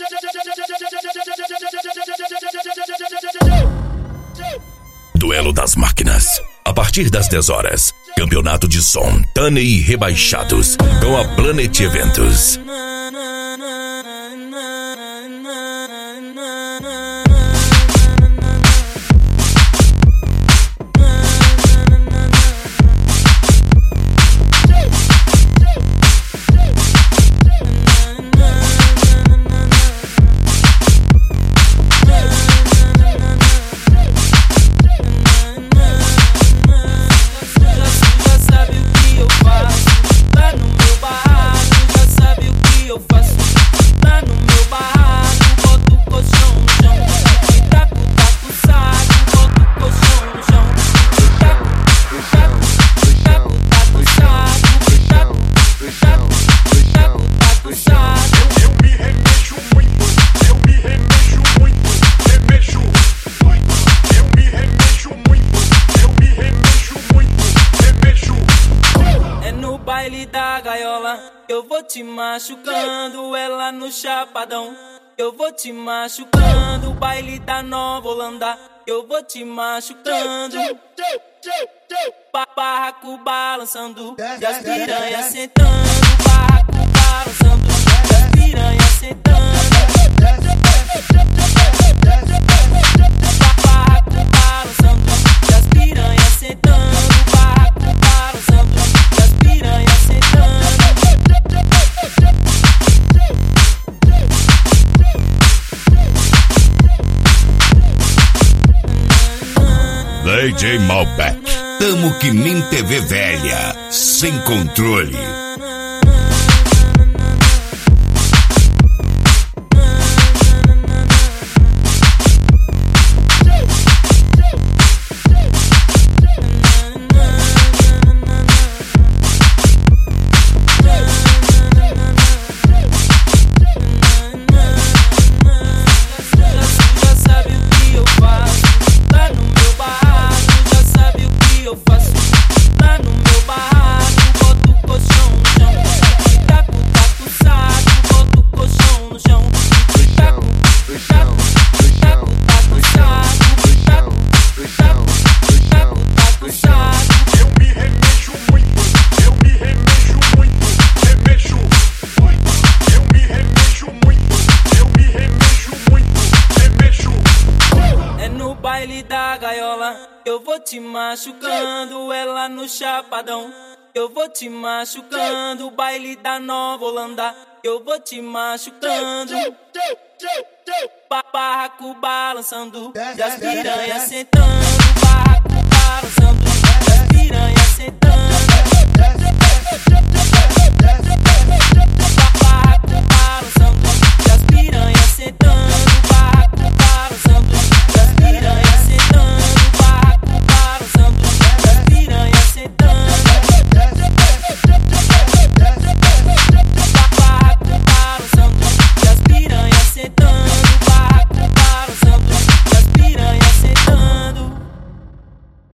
Duelo das máquinas. A partir das 10 horas. Campeonato de som Tane e Rebaixados com a Planet Eventos. Da gaiola, eu vou te machucando, ela no chapadão. Eu vou te machucando, baile da Nova Holanda. Eu vou te machucando, barraco balançando, e as piranhas sentando, barraco balançando, e as piranhas sentando, barraco balançando, e as piranhas sentando, barraco balançando, e as piranhas sentando. DJ Malbec. Tamo que nem TV velha, sem controle. Da gaiola, eu vou te machucando, ela no chapadão. Eu vou te machucando, baile da Nova Holanda. Eu vou te machucando, barraco balançando, e as piranhas sentando, barraco balançando, e as piranhas sentando.